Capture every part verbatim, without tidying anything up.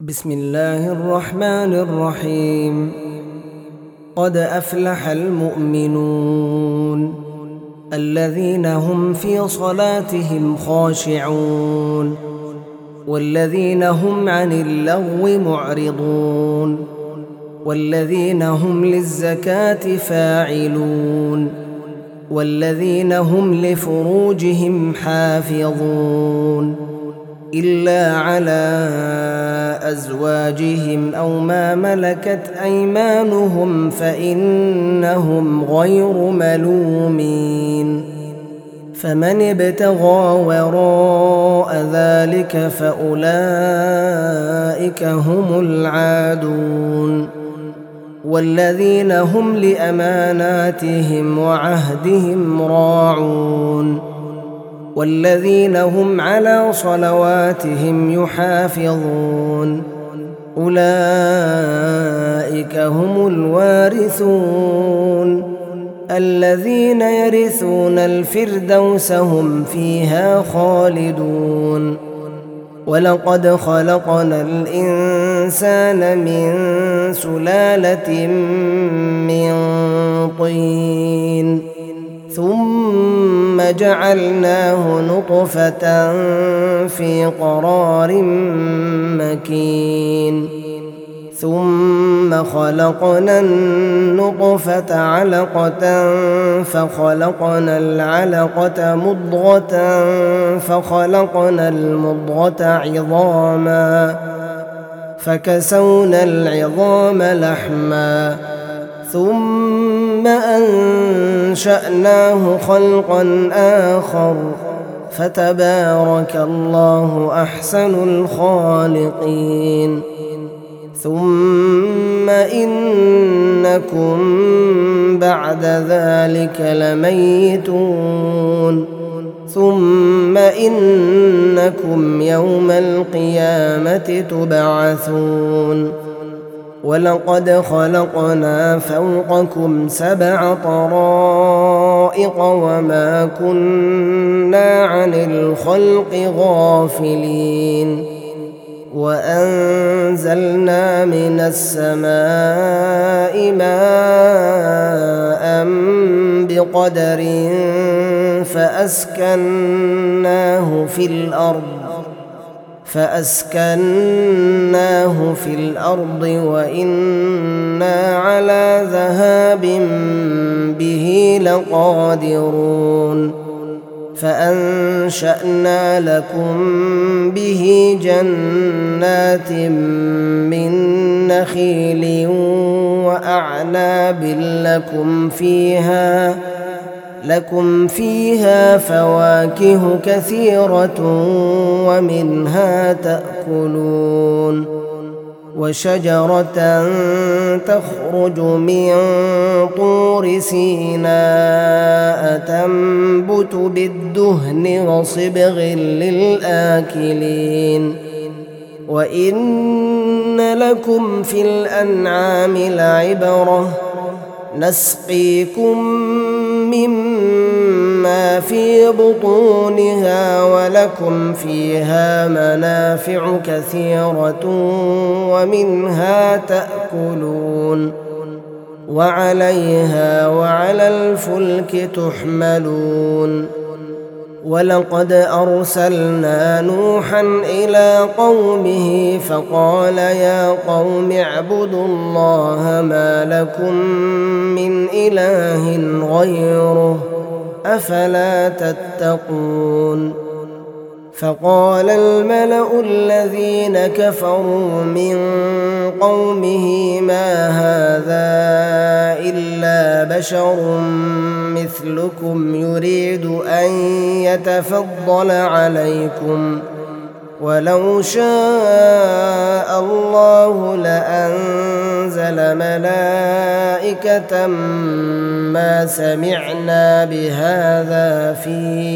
بسم الله الرحمن الرحيم. قد أفلح المؤمنون الذين هم في صلاتهم خاشعون والذين هم عن اللغو معرضون والذين هم للزكاة فاعلون والذين هم لفروجهم حافظون إلا على أزواجهم أو ما ملكت أيمانهم فإنهم غير ملومين. فمن ابتغى وراء ذلك فأولئك هم العادون والذين هم لأماناتهم وعهدهم راعون والذين هم على صلواتهم يحافظون أولئك هم الوارثون الذين يرثون الفردوس هم فيها خالدون. ولقد خلقنا الإنسان من سلالة من طين ثم جعلناه نطفة في قرار مكين ثم خلقنا النطفة علقة فخلقنا العلقة مضغة فخلقنا المضغة عظاما فكسونا العظام لحما ثم أنشأناه خلقا آخر فتبارك الله أحسن الخالقين. ثم إنكم بعد ذلك لميتون ثم إنكم يوم القيامة تبعثون. ولقد خلقنا فوقكم سبع طرائق وما كنا عن الخلق غافلين وأنزلنا من السماء ماء بقدر فأسكناه في الأرض فأسكناه في الأرض وإنا على ذهاب به لقادرون. فأنشأنا لكم به جنات من نخيل وأعناب لكم فيها لكم فيها فواكه كثيرة ومنها تأكلون وشجرة تخرج من طور سيناء تنبت بالدهن وصبغ للآكلين. وإن لكم في الأنعام لعبرة نسقيكم مما في بطونها ولكم فيها منافع كثيرة ومنها تأكلون وعليها وعلى الفلك تحملون. ولقد أرسلنا نوحا إلى قومه فقال يا قوم اعبدوا الله ما لكم من إله غيره أفلا تتقون. فقال الملأ الذين كفروا من قومه ما هذا إلا بشر مثلكم يريد أن يتفضل عليكم ولو شاء الله لأنزل ملائكة ما سمعنا بهذا في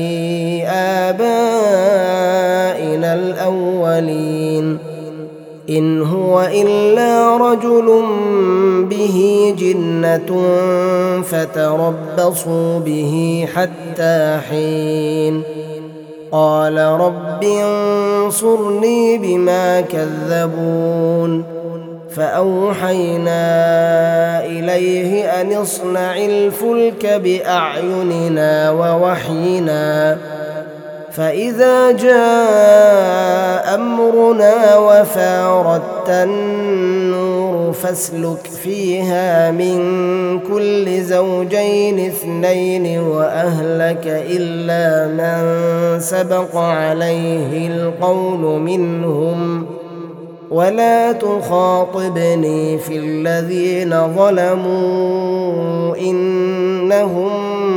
آبائنا الأولين إن هو إلا رجل به جنة فتربصوا به حتى حين قال رب انصرني بما كذبون فأوحينا إليه أن اصنع الفلك بأعيننا ووحينا فإذا جاء أمرنا وفارت النور فاسلك فيها من كل زوجين اثنين وأهلك إلا من سبق عليه القول منهم ولا تخاطبني في الذين ظلموا إنهم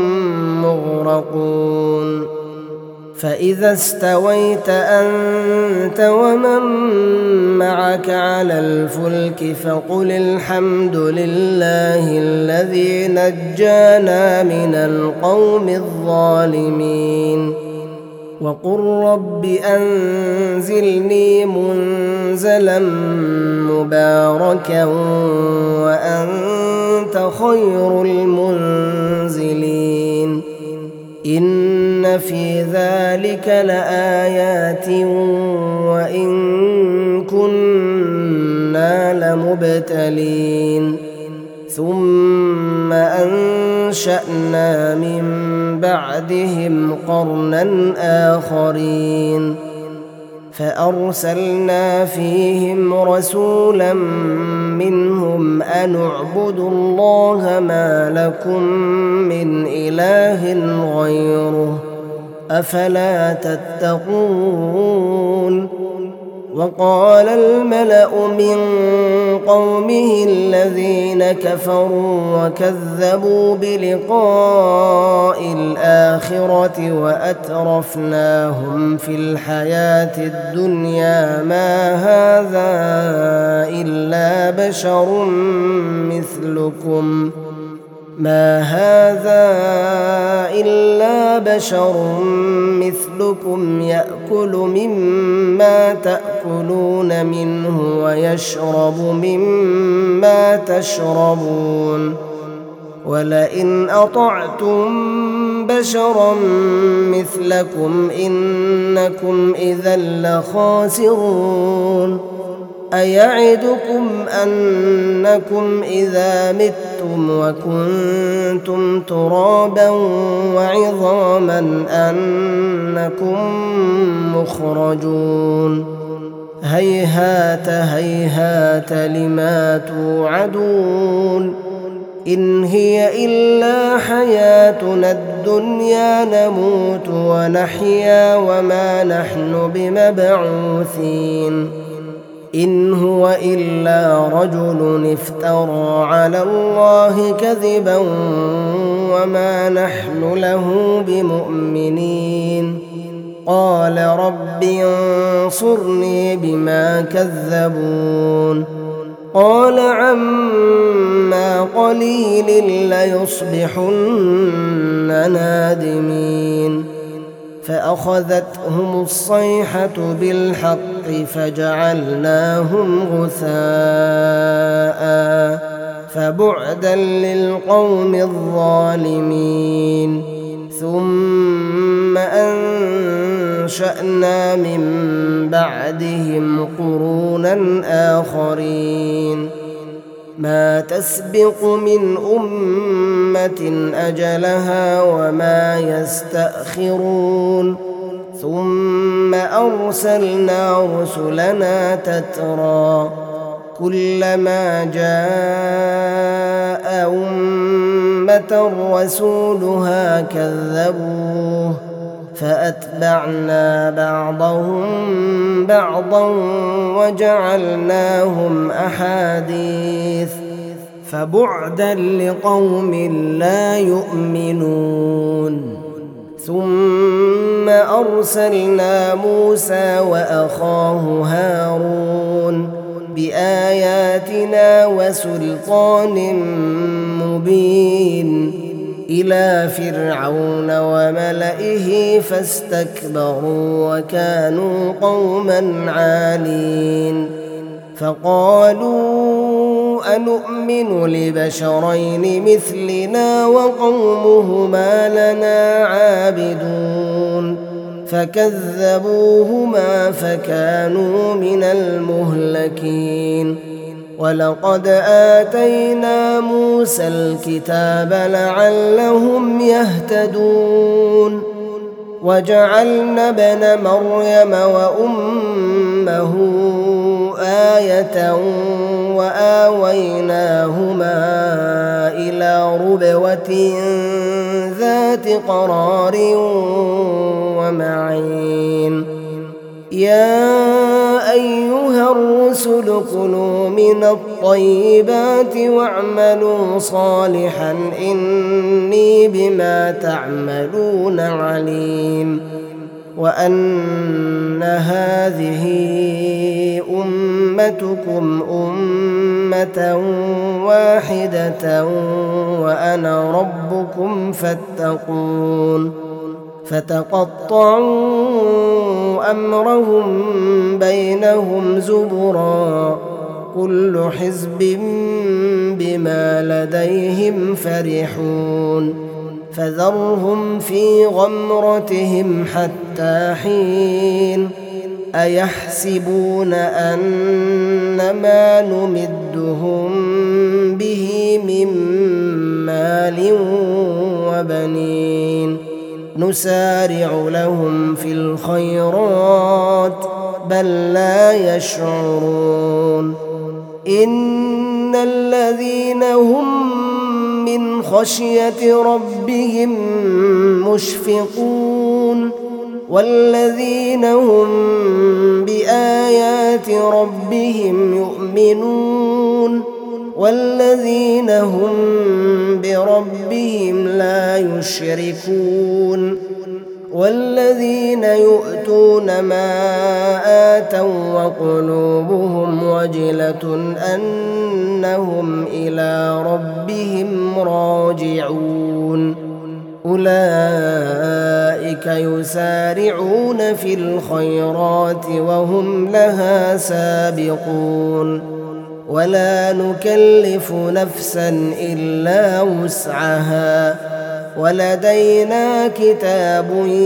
مغرقون فإذا استويت أنت ومن معك على الفلك فقل الحمد لله الذي نجانا من القوم الظالمين وقل رب أنزلني منزلا مباركا وأنت خير المنزلين إن في ذلك لآيات وإن كنا لمبتلين ثم أنشأنا من بعدهم قرنا آخرين فأرسلنا فيهم رسولا منهم أن اعبدوا الله ما لكم من إله غيره أفلا تتقون وقال الملأ من قومه الذين كفروا وكذبوا بلقاء الآخرة وأترفناهم في الحياة الدنيا ما هذا إلا بشر مثلكم ما هذا إلا بشر مثلكم يأكل مما تأكلون منه ويشرب مما تشربون ولئن أطعتم بشرا مثلكم إنكم إذا لخاسرون أيعدكم أنكم إذا متم وكنتم ترابا وعظاما أنكم مخرجون هيهات هيهات لما توعدون إن هي إلا حياتنا الدنيا نموت ونحيا وما نحن بمبعوثين إن هو إلا رجل افترى على الله كذبا وما نحن له بمؤمنين قال رب انصرني بما كذبون قال عما قليل ليصبحن نادمين فأخذتهم الصيحة بالحق فجعلناهم غثاء فبعدا للقوم الظالمين ثم أنشأنا من بعدهم قرونا آخرين ما تسبق من أمة أجلها وما يستأخرون ثم أرسلنا رسلنا تترى كلما جاء أمة رسولها كذبوه فأتبعنا بعضهم بعضا وجعلناهم أحاديث فبعدا لقوم لا يؤمنون ثم أرسلنا موسى وأخاه هارون بآياتنا وسلطان مبين إلى فرعون وملئه فاستكبروا وكانوا قوما عالين فقالوا أنؤمن لبشرين مثلنا وقومهما لنا عابدون فكذبوهما فكانوا من المهلكين ولقد آتينا موسى الكتاب لعلهم يهتدون وجعلنا ابن مريم وأمه آية وآويناهما إلى ربوة ذات قرار ومعين يا أيها الرسل كلوا من الطيبات واعملوا صالحا إني بما تعملون عليم وأن هذه أمتكم أمة واحدة وأنا ربكم فاتقون فتقطعوا أمرهم بينهم زبرا كل حزب بما لديهم فرحون فذرهم في غمرتهم حتى حين أيحسبون أن ما نمدهم به من مال وبنين نسارع لهم في الخيرات بل لا يشعرون إن الذين هم من خشية ربهم مشفقون والذين هم بآيات ربهم يؤمنون والذين هم بربهم لا يشركون والذين يؤتون ما آتوا وقلوبهم وجلة أنهم إلى ربهم راجعون أولئك يسارعون في الخيرات وهم لها سابقون ولا نكلف نفسا إلا وسعها ولدينا كتاب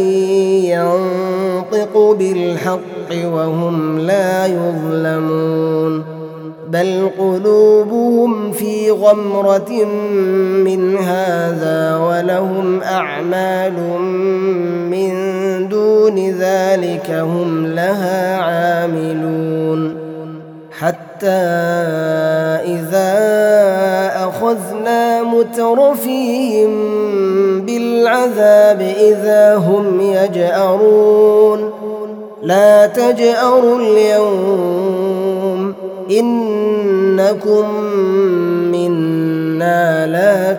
ينطق بالحق وهم لا يظلمون بل قلوبهم في غمرة من هذا ولهم أعمال من دون ذلك هم لها عاملون حتى إذا أخذنا مترفيهم بالعذاب إذا هم يجأرون لا تجأروا اليوم إنكم منا لا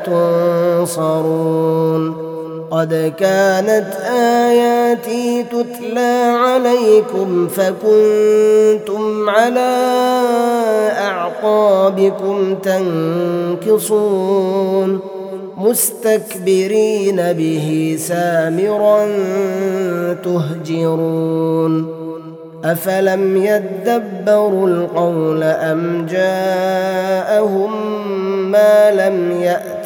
تنصرون قد كانت آياتي تتلى عليكم فكنتم على أعقابكم تنكصون مستكبرين به سامرا تهجرون أفلم يدبروا القول أم جاءهم ما لم يأت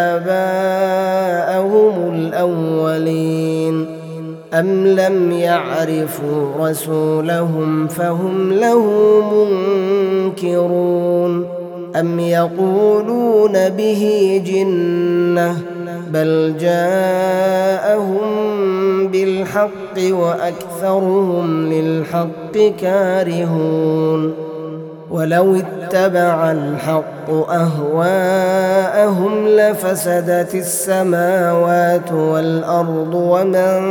آباءهم الأولين أم لم يعرفوا رسولهم فهم له منكرون أم يقولون به جنة بل جاءهم بالحق وأكثرهم للحق كارهون ولو اتبع الحق أهواءهم لفسدت السماوات والأرض ومن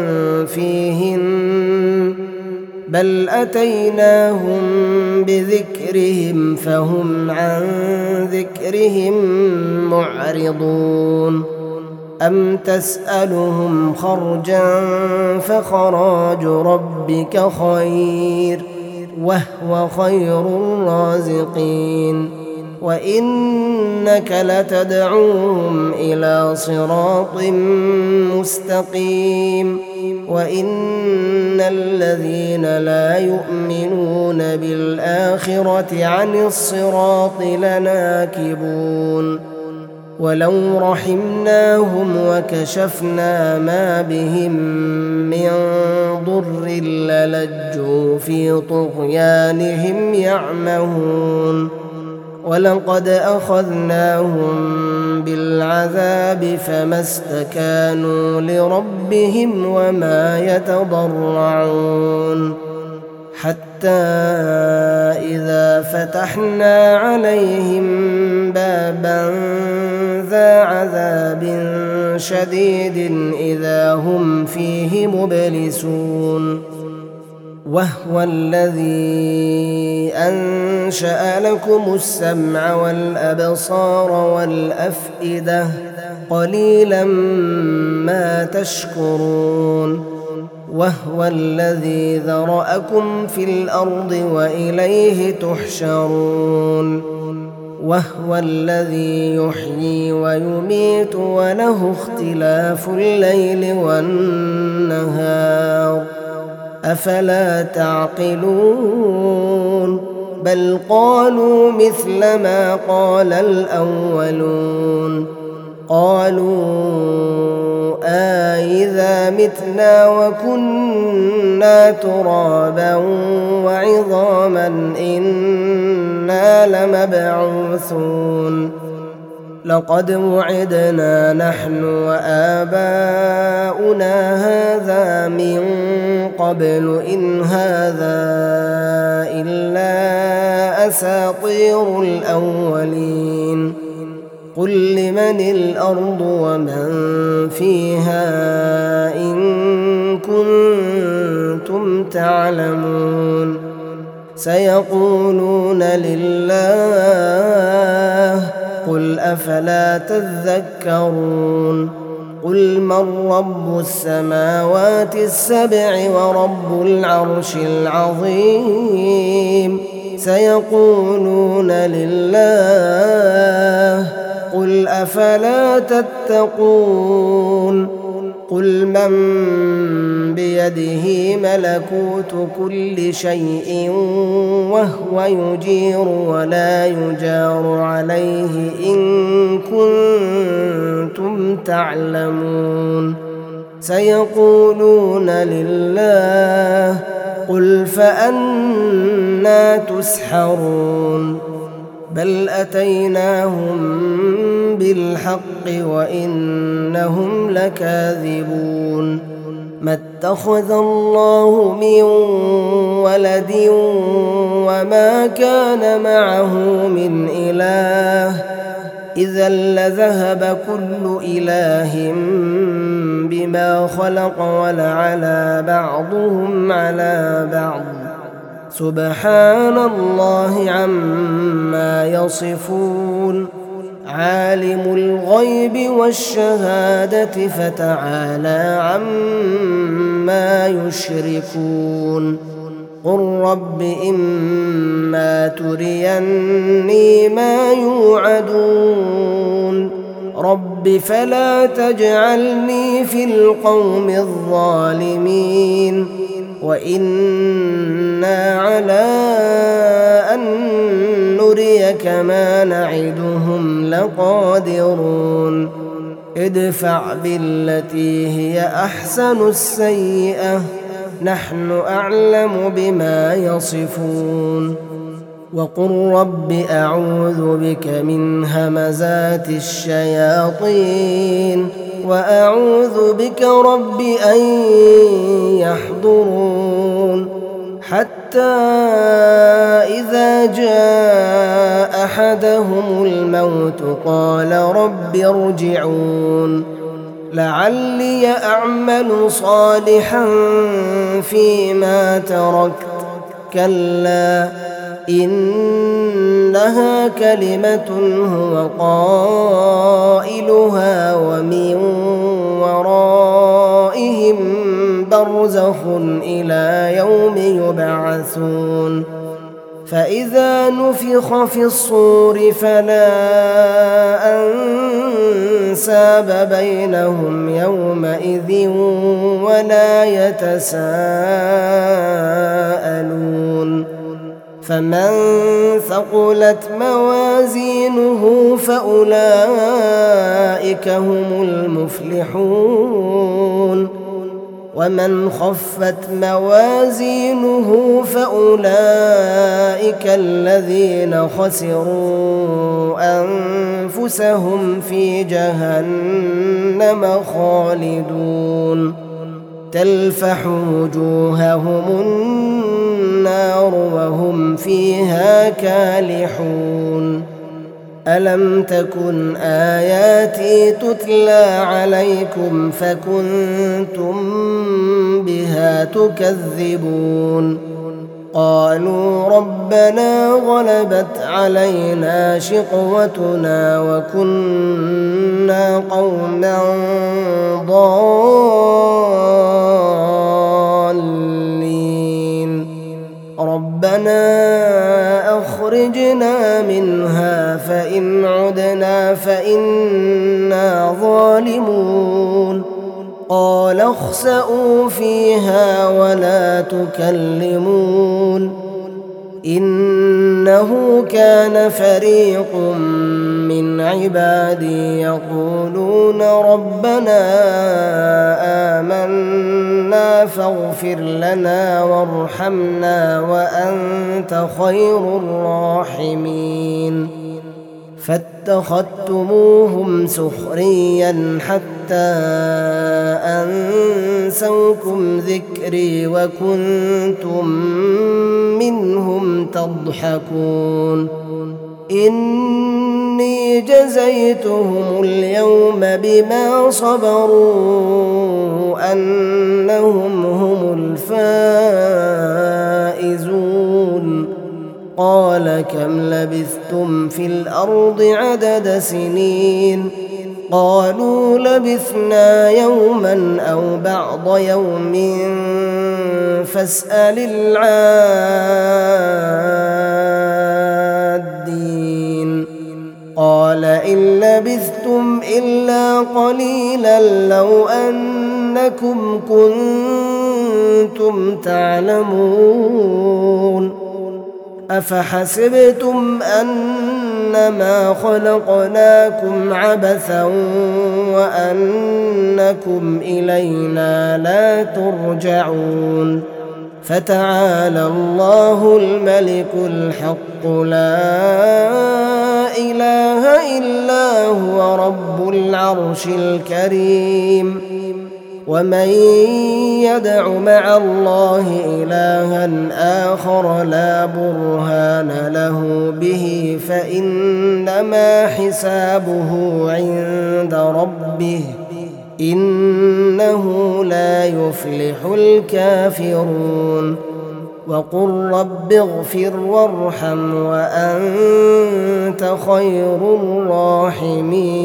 فيهن بل أتيناهم بذكرهم فهم عن ذكرهم معرضون أم تسألهم خرجا فخراج ربك خير وهو خير الرازقين وإنك لتدعوهم إلى صراط مستقيم وإن الذين لا يؤمنون بالآخرة عن الصراط لناكبون ولو رحمناهم وكشفنا ما بهم من ضر للجوا في طغيانهم يعمهون ولقد أخذناهم بالعذاب فما استكانوا لربهم وما يتضرعون حتى إذا فتحنا عليهم بابا ذا عذاب شديد إذا هم فيه مبلسون وهو الذي أنشأ لكم السمع والأبصار والأفئدة قليلا ما تشكرون وهو الذي ذرأكم في الأرض وإليه تحشرون وهو الذي يحيي ويميت وله اختلاف الليل والنهار أفلا تعقلون بل قالوا مثل ما قال الأولون قالوا أإذا متنا وكنا ترابا وعظاما إنا لمبعوثون لقد وعدنا نحن وآباؤنا هذا من قبل إن هذا إلا أساطير الأولين قل لمن الأرض ومن فيها إن كنتم تعلمون سيقولون لله قل أفلا تذكرون قل من رب السماوات السبع ورب العرش العظيم سيقولون لله قل أفلا تتقون قل من بيده ملكوت كل شيء وهو يجير ولا يجار عليه إن كنتم تعلمون سيقولون لله قل فأنى تسحرون بل أتيناهم بالحق وإنهم لكاذبون ما اتخذ الله من ولد وما كان معه من إله إذا لذهب كل إله بما خلق ولعلى بعضهم على بعض سبحان الله عما يصفون عالم الغيب والشهادة فتعالى عما يشركون قل رب إما تريني ما يوعدون رب فلا تجعلني في القوم الظالمين وإنا على أن نريك ما نعدهم لقادرون ادفع بالتي هي أحسن السيئة نحن أعلم بما يصفون وقل رب أعوذ بك من همزات الشياطين وأعوذ بك رب أن يحضرون حتى إذا جاء أحدهم الموت قال رب ارجعون لعلي أعمل صالحا فيما تركت كلا إنها كلمة هو قائلها ومن ورائهم برزخ إلى يوم يبعثون فإذا نفخ في الصور فلا أنساب بينهم يومئذ ولا يتساءلون فمن ثقلت موازينه فأولئك هم المفلحون ومن خفت موازينه فأولئك الذين خسروا أنفسهم في جهنم خالدون تلفح وجوههم النار وهم فيها كالحون ألم تكن آياتي تتلى عليكم فكنتم بها تكذبون قالوا ربنا غلبت علينا شقوتنا وكنا قوما ضالين ربنا أخرجنا منها فإن عدنا فإنا ظالمون قال اخسئوا فيها ولا تكلمون إنه كان فريق من عبادي يقولون ربنا آمنا فاغفر لنا وارحمنا وأنت خير الراحمين فاتخذتموهم سخريا حتى أنسوكم ذكري وكنتم منهم تضحكون إني جزيتهم اليوم بما صبروا أنهم هم الفائزون قال كم لبثتم في الأرض عدد سنين قالوا لبثنا يوما أو بعض يوم فاسأل العادين قال إن لبثتم إلا قليلا لو أنكم كنتم تعلمون أفحسبتم أنما خلقناكم عبثا وأنكم إلينا لا ترجعون فتعالى الله الملك الحق لا إله إلا هو رب العرش الكريم ومن يدع مع الله إلها آخر لا برهان له به فإنما حسابه عند ربه إنه لا يفلح الكافرون وقل رب اغفر وارحم وأنت خير الراحمين